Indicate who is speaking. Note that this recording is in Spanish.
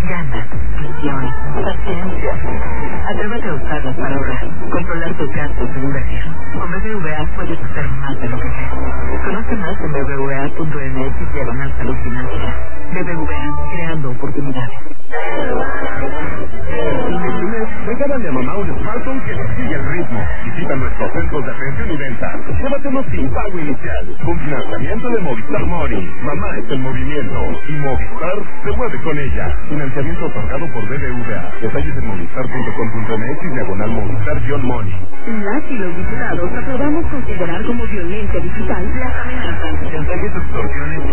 Speaker 1: ganas, visión, paciencia. Atrévete a usarlas para ahorrar, controlar tus gastos en inversión. Con BBVA puedes hacer más de lo que crees. Conoce más en bbva.mx/salud financiera. BBVA, creando oportunidades.
Speaker 2: Regálale a mamá un smartphone que le sigue el ritmo. Visita nuestros centros de atención y venta. Llévatelos sin pago inicial. Con financiamiento de Movistar Money. Mamá está en movimiento. Y Movistar se mueve con ella. Financiamiento otorgado por BBVA. Detalles en movistar.com.mx/Movistar-Money.
Speaker 3: Las y los diputados aprobamos considerar como violencia digital las amenazas,
Speaker 2: Chantajes, extorsiones